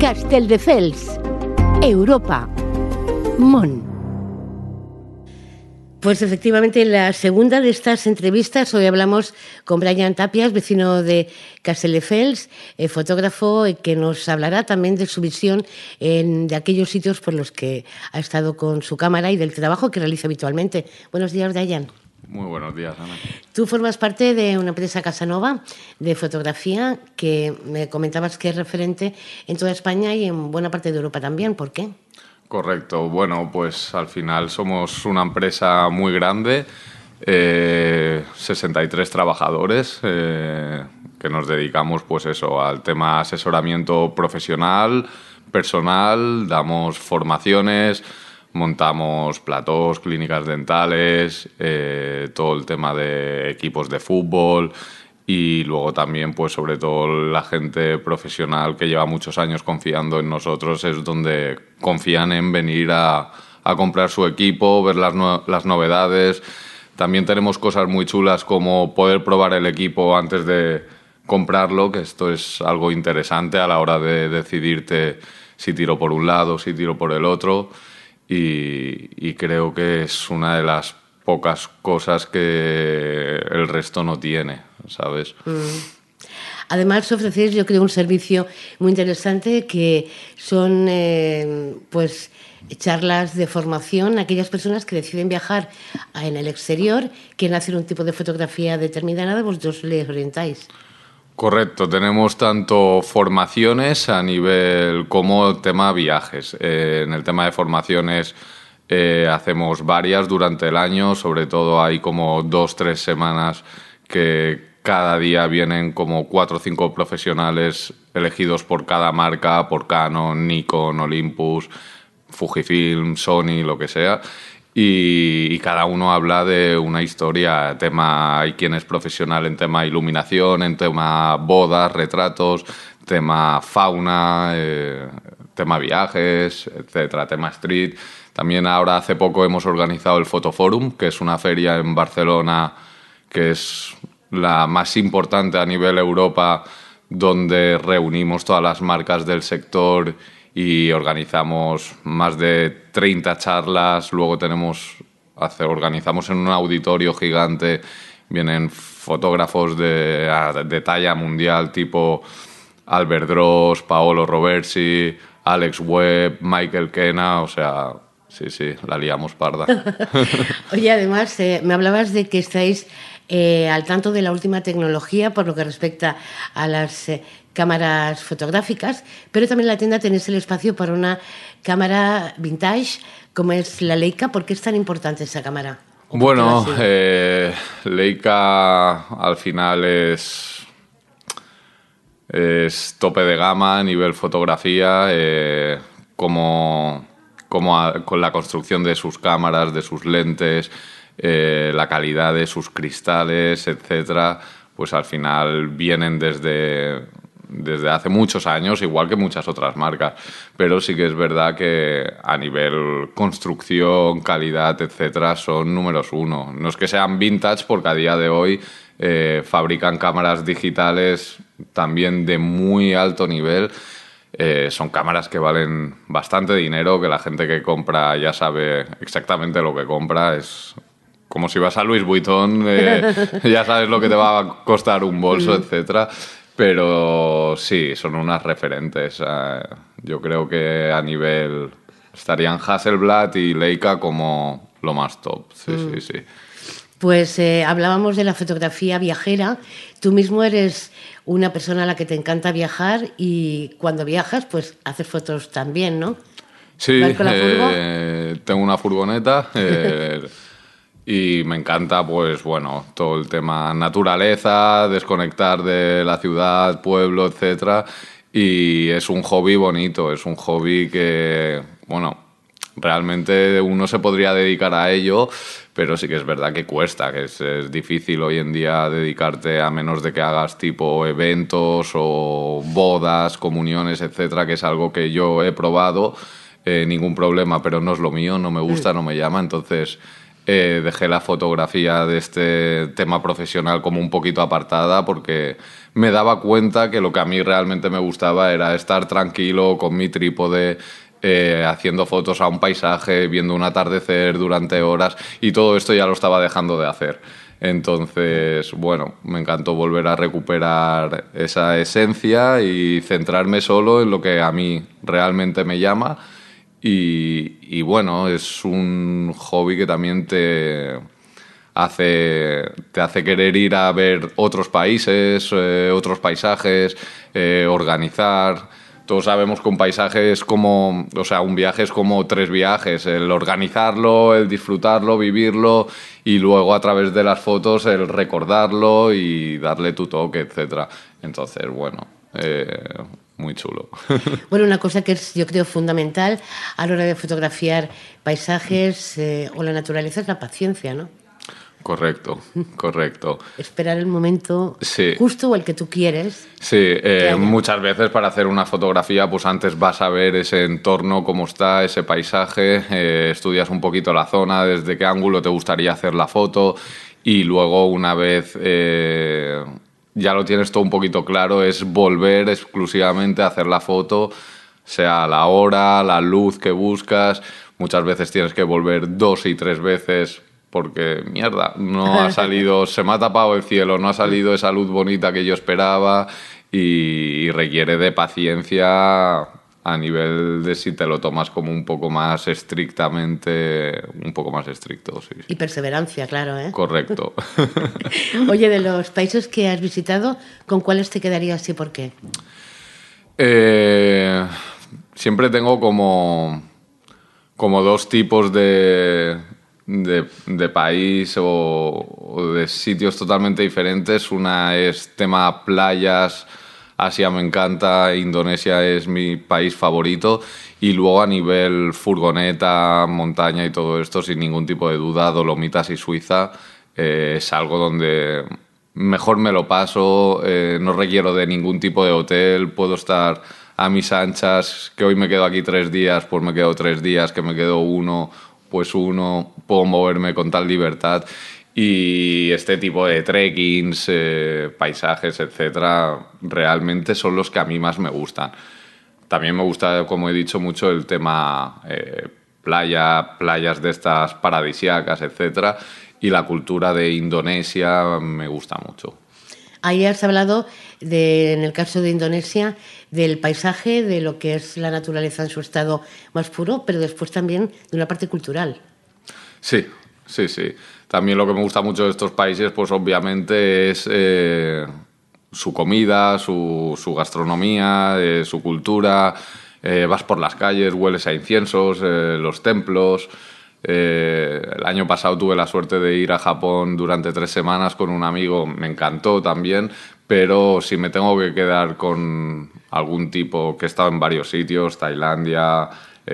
Castelldefels, Europa, Món. Pues efectivamente, en la segunda de estas entrevistas, hoy hablamos con Brian Tapias, vecino de Castelldefels, fotógrafo que nos hablará también de su visión de aquellos sitios por los que ha estado con su cámara y del trabajo que realiza habitualmente. Buenos días, Brian. Muy buenos días, Ana. Tú formas parte de una empresa Casanova de fotografía que me comentabas que es referente en toda España y en buena parte de Europa también. ¿Por qué? Correcto. Bueno, pues al final somos una empresa muy grande, 63 trabajadores, que nos dedicamos pues eso, al tema asesoramiento profesional, personal, damos formaciones, montamos platós, clínicas dentales, todo el tema de equipos de fútbol y luego también, pues sobre todo la gente profesional que lleva muchos años confiando en nosotros es donde confían en venir a comprar su equipo, ver las novedades. También tenemos cosas muy chulas como poder probar el equipo antes de comprarlo, que esto es algo interesante a la hora de decidirte si tiro por un lado, si tiro por el otro. Y creo que es una de las pocas cosas que el resto no tiene, ¿sabes? Además, ofrecéis, yo creo, un servicio muy interesante que son pues charlas de formación a aquellas personas que deciden viajar en el exterior, quieren hacer un tipo de fotografía determinada, vosotros les orientáis. Correcto, tenemos tanto formaciones a nivel como tema viajes. En el tema de formaciones hacemos varias durante el año, sobre todo hay como 2-3 semanas que cada día vienen como 4 o 5 profesionales elegidos por cada marca, por Canon, Nikon, Olympus, Fujifilm, Sony, lo que sea. Y cada uno habla de una historia, hay quien es profesional en tema iluminación, en tema bodas, retratos, tema fauna, tema viajes, etcétera, tema street. También ahora hace poco hemos organizado el Fotoforum, que es una feria en Barcelona que es la más importante a nivel Europa, donde reunimos todas las marcas del sector y organizamos más de 30 charlas. Luego organizamos en un auditorio gigante, vienen fotógrafos de talla mundial tipo Albert Dross, Paolo Roversi, Alex Webb, Michael Kena, o sea, sí, la liamos parda. Oye, además, me hablabas de que estáis al tanto de la última tecnología por lo que respecta a las cámaras fotográficas, pero también en la tienda tenéis el espacio para una cámara vintage como es la Leica. ¿Por qué es tan importante esa cámara? Bueno, Leica al final es tope de gama a nivel fotografía, con la construcción de sus cámaras, de sus lentes, la calidad de sus cristales, etcétera, pues al final vienen desde hace muchos años, igual que muchas otras marcas, pero sí que es verdad que a nivel construcción, calidad, etcétera, son números uno. No es que sean vintage, porque a día de hoy fabrican cámaras digitales también de muy alto nivel. Son cámaras que valen bastante dinero, que la gente que compra ya sabe exactamente lo que compra. Es como si vas a Louis Vuitton, ya sabes lo que te va a costar un bolso, etcétera. Pero sí, son unas referentes. Yo creo que a nivel estarían Hasselblad y Leica como lo más top. Sí. Pues hablábamos de la fotografía viajera. Tú mismo eres una persona a la que te encanta viajar y cuando viajas, pues haces fotos también, ¿no? Sí, ¿Vas con la furgo? tengo una furgoneta y me encanta, pues bueno, todo el tema naturaleza, desconectar de la ciudad, pueblo, etcétera. Y es un hobby bonito, es un hobby que, bueno, realmente uno se podría dedicar a ello, pero sí que es verdad que cuesta, que es difícil hoy en día dedicarte, a menos de que hagas tipo eventos o bodas, comuniones, etcétera, que es algo que yo he probado, ningún problema, pero no es lo mío, no me gusta, no me llama. Entonces dejé la fotografía de este tema profesional como un poquito apartada porque me daba cuenta que lo que a mí realmente me gustaba era estar tranquilo con mi trípode, haciendo fotos a un paisaje, viendo un atardecer durante horas, y todo esto ya lo estaba dejando de hacer. Entonces, bueno, me encantó volver a recuperar esa esencia y centrarme solo en lo que a mí realmente me llama. Y bueno, es un hobby que también te hace querer ir a ver otros países, otros paisajes, organizar. Todos sabemos que un paisaje es como, o sea, un viaje es como 3 viajes: el organizarlo, el disfrutarlo, vivirlo, y luego a través de las fotos el recordarlo y darle tu toque, etcétera. Entonces, bueno, muy chulo. Bueno, una cosa que es, yo creo, fundamental a la hora de fotografiar paisajes o la naturaleza es la paciencia, ¿no? Correcto, correcto. Esperar el momento Sí. justo o el que tú quieres. Sí, muchas veces para hacer una fotografía, pues antes vas a ver ese entorno, cómo está, ese paisaje, estudias un poquito la zona, desde qué ángulo te gustaría hacer la foto, y luego una vez ya lo tienes todo un poquito claro, es volver exclusivamente a hacer la foto, sea la hora, la luz que buscas. Muchas veces tienes que volver 2 y 3 veces porque, mierda, no ha salido, se me ha tapado el cielo, no ha salido esa luz bonita que yo esperaba, y requiere de paciencia a nivel de si te lo tomas como un poco más estrictamente, un poco más estricto, sí. Y perseverancia, claro, ¿eh? Correcto. Oye, de los países que has visitado, ¿con cuáles te quedarías y por qué? Siempre tengo como 2 tipos de país o de sitios totalmente diferentes. Una es tema playas, Asia me encanta, Indonesia es mi país favorito, y luego a nivel furgoneta, montaña y todo esto, sin ningún tipo de duda, Dolomitas y Suiza es algo donde mejor me lo paso, no requiero de ningún tipo de hotel, puedo estar a mis anchas, que hoy me quedo aquí 3 días, pues me quedo 3 días, que me quedo 1, pues 1, puedo moverme con tal libertad. Y este tipo de trekkings, paisajes, etcétera, realmente son los que a mí más me gustan. También me gusta, como he dicho, mucho el tema playas de estas paradisíacas, etcétera, y la cultura de Indonesia me gusta mucho. Ahí has hablado, en el caso de Indonesia, del paisaje, de lo que es la naturaleza en su estado más puro, pero después también de una parte cultural. Sí, sí, sí. También lo que me gusta mucho de estos países, pues obviamente es su comida, su gastronomía, su cultura. Vas por las calles, hueles a inciensos, los templos. El año pasado tuve la suerte de ir a Japón durante 3 semanas con un amigo, me encantó también, pero si me tengo que quedar con algún tipo, que he estado en varios sitios, Tailandia,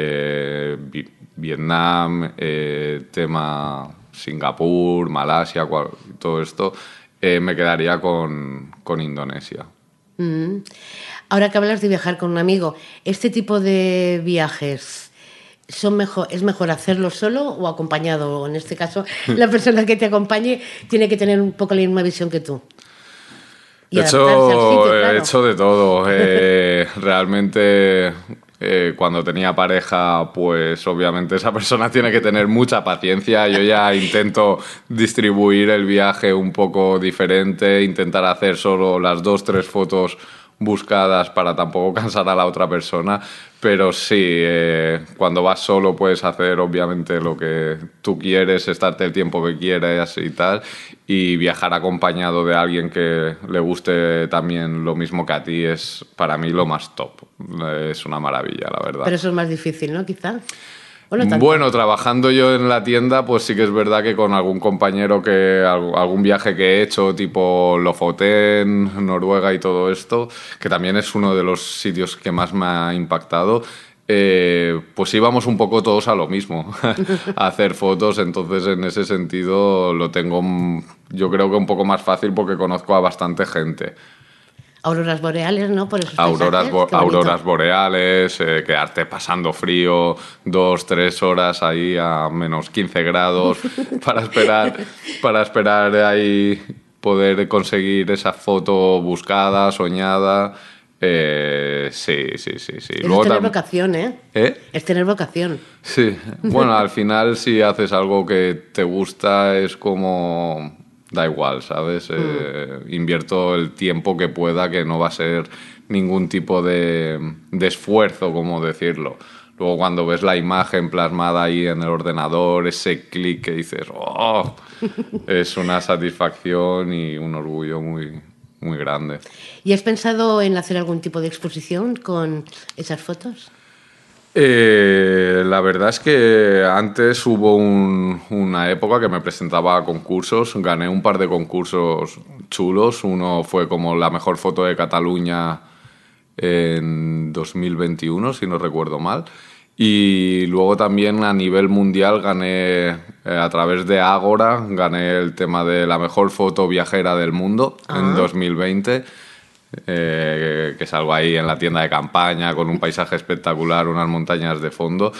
Vietnam, tema Singapur, Malasia, todo esto, me quedaría con Indonesia. Ahora que hablas de viajar con un amigo, ¿este tipo de viajes es mejor hacerlo solo o acompañado? O en este caso, la persona que te acompañe tiene que tener un poco la misma visión que tú. Y adaptarse al sitio, claro. He hecho de todo. Realmente, cuando tenía pareja, pues obviamente esa persona tiene que tener mucha paciencia. Yo ya intento distribuir el viaje un poco diferente, intentar hacer solo las 2, 3 fotos buscadas para tampoco cansar a la otra persona, pero sí, cuando vas solo puedes hacer obviamente lo que tú quieres, estarte el tiempo que quieras y tal, y viajar acompañado de alguien que le guste también lo mismo que a ti es para mí lo más top. Es una maravilla, la verdad. Pero eso es más difícil, ¿no? Quizá. No, bueno, trabajando yo en la tienda, pues sí que es verdad que con algún compañero algún viaje que he hecho, tipo Lofoten, Noruega y todo esto, que también es uno de los sitios que más me ha impactado, pues íbamos un poco todos a lo mismo, a hacer fotos. Entonces en ese sentido lo tengo, yo creo que un poco más fácil porque conozco a bastante gente. auroras boreales, ¿no? Por esos paisajes. Auroras boreales, quedarte pasando frío 2-3 horas ahí a menos 15 grados para esperar ahí poder conseguir esa foto buscada, soñada. Sí. Es tener vocación, ¿eh? Es tener vocación. Sí. Bueno, al final si haces algo que te gusta es como... Da igual, ¿sabes? Invierto el tiempo que pueda, que no va a ser ningún tipo de esfuerzo, como decirlo. Luego cuando ves la imagen plasmada ahí en el ordenador, ese clic que dices, ¡oh! Es una satisfacción y un orgullo muy, muy grande. ¿Y has pensado en hacer algún tipo de exposición con esas fotos? La verdad es que antes hubo una época que me presentaba a concursos, gané un par de concursos chulos, uno fue como la mejor foto de Cataluña en 2021, si no recuerdo mal, y luego también a nivel mundial gané, a través de Ágora, gané el tema de la mejor foto viajera del mundo en 2020. Que salgo ahí en la tienda de campaña con un paisaje espectacular, unas montañas de fondo.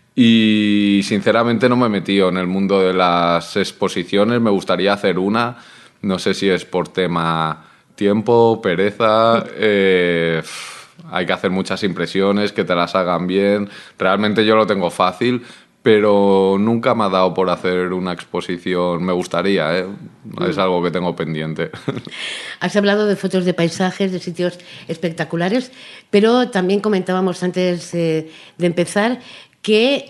Y sinceramente no me he metido en el mundo de las exposiciones. Me gustaría hacer una, no sé si es por tema tiempo, pereza. Hay que hacer muchas impresiones, que te las hagan bien. Realmente yo lo tengo fácil, pero nunca me ha dado por hacer una exposición. Me gustaría, ¿eh? Es algo que tengo pendiente. Has hablado de fotos de paisajes, de sitios espectaculares, pero también comentábamos antes de empezar que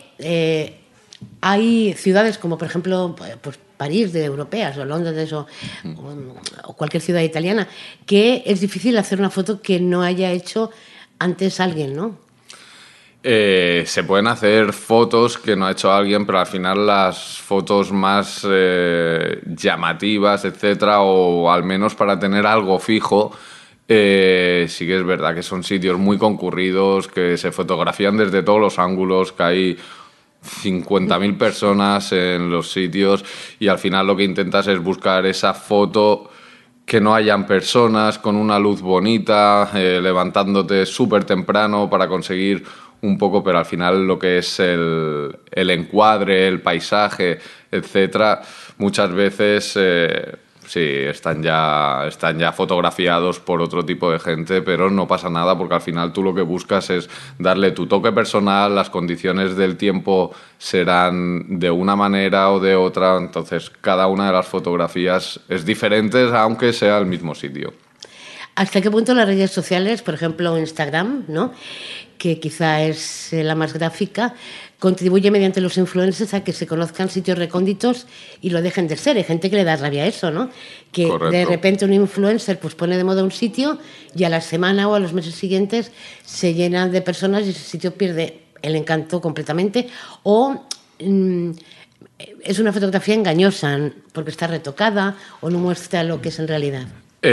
hay ciudades como, por ejemplo, pues París, de europeas, o Londres, o cualquier ciudad italiana, que es difícil hacer una foto que no haya hecho antes alguien, ¿no? Se pueden hacer fotos que no ha hecho alguien, pero al final las fotos más llamativas, etcétera, o al menos para tener algo fijo, sí que es verdad que son sitios muy concurridos, que se fotografían desde todos los ángulos, que hay 50.000 personas en los sitios y al final lo que intentas es buscar esa foto que no hayan personas, con una luz bonita, levantándote súper temprano para conseguir un poco, pero al final lo que es el encuadre, el paisaje, etcétera, muchas veces sí, están ya fotografiados por otro tipo de gente, pero no pasa nada porque al final tú lo que buscas es darle tu toque personal, las condiciones del tiempo serán de una manera o de otra, entonces cada una de las fotografías es diferente aunque sea el mismo sitio. ¿Hasta qué punto las redes sociales, por ejemplo Instagram, ¿no?, que quizá es la más gráfica, contribuye mediante los influencers a que se conozcan sitios recónditos y lo dejen de ser? Hay gente que le da rabia a eso, ¿no? Que correcto, de repente un influencer pues pone de moda un sitio y a la semana o a los meses siguientes se llenan de personas y ese sitio pierde el encanto completamente, o es una fotografía engañosa porque está retocada o no muestra lo que es en realidad.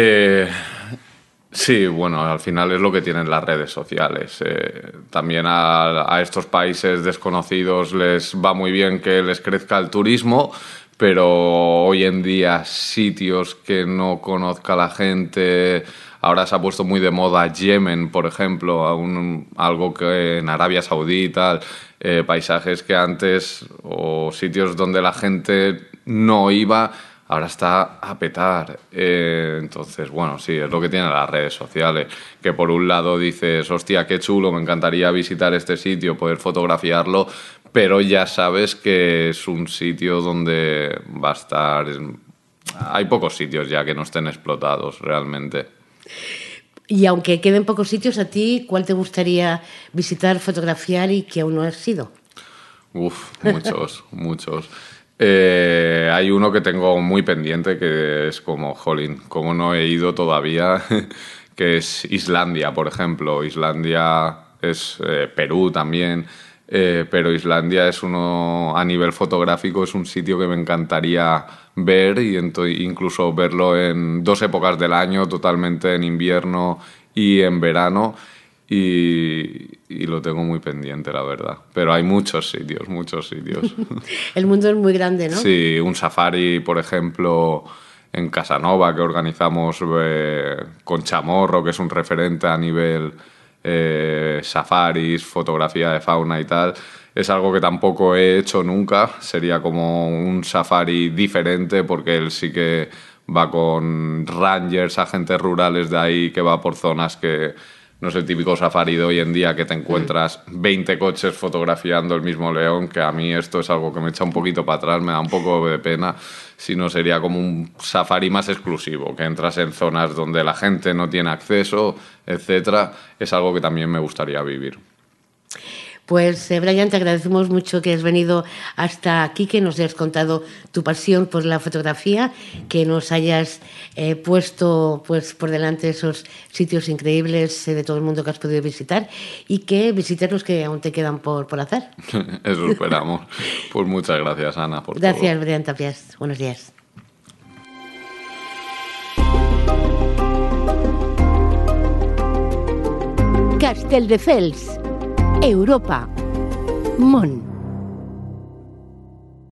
Sí, bueno, al final es lo que tienen las redes sociales. También a estos países desconocidos les va muy bien que les crezca el turismo, pero hoy en día sitios que no conozca la gente... Ahora se ha puesto muy de moda Yemen, por ejemplo, algo que en Arabia Saudita, paisajes que antes, o sitios donde la gente no iba... Ahora está a petar. Entonces, bueno, sí, es lo que tienen las redes sociales. Que por un lado dices, hostia, qué chulo, me encantaría visitar este sitio, poder fotografiarlo, pero ya sabes que es un sitio donde va a estar... Hay pocos sitios ya que no estén explotados realmente. Y aunque queden pocos sitios, ¿a ti cuál te gustaría visitar, fotografiar y que aún no has ido? Muchos. Hay uno que tengo muy pendiente que es como, jolín, como no he ido todavía, que es Islandia, por ejemplo. Islandia es Perú también, pero Islandia es uno, a nivel fotográfico, es un sitio que me encantaría ver y incluso verlo en 2 épocas del año, totalmente en invierno y en verano. Y lo tengo muy pendiente, la verdad. Pero hay muchos sitios. El mundo es muy grande, ¿no? Sí, un safari, por ejemplo, en Casanova, que organizamos con Chamorro, que es un referente a nivel safaris, fotografía de fauna y tal. Es algo que tampoco he hecho nunca. Sería como un safari diferente, porque él sí que va con rangers, agentes rurales de ahí, que va por zonas que no es el típico safari de hoy en día que te encuentras 20 coches fotografiando el mismo león, que a mí esto es algo que me echa un poquito para atrás, me da un poco de pena, sino sería como un safari más exclusivo, que entras en zonas donde la gente no tiene acceso, etcétera. Es algo que también me gustaría vivir. Pues, Brian, te agradecemos mucho que has venido hasta aquí, que nos hayas contado tu pasión por la fotografía, que nos hayas puesto pues por delante esos sitios increíbles de todo el mundo que has podido visitar, y que visites los que aún te quedan por hacer. Eso esperamos. Pues muchas gracias, Ana, por Gracias, todo. Brian Tapias. Buenos días. Castelldefels, Europa, Món.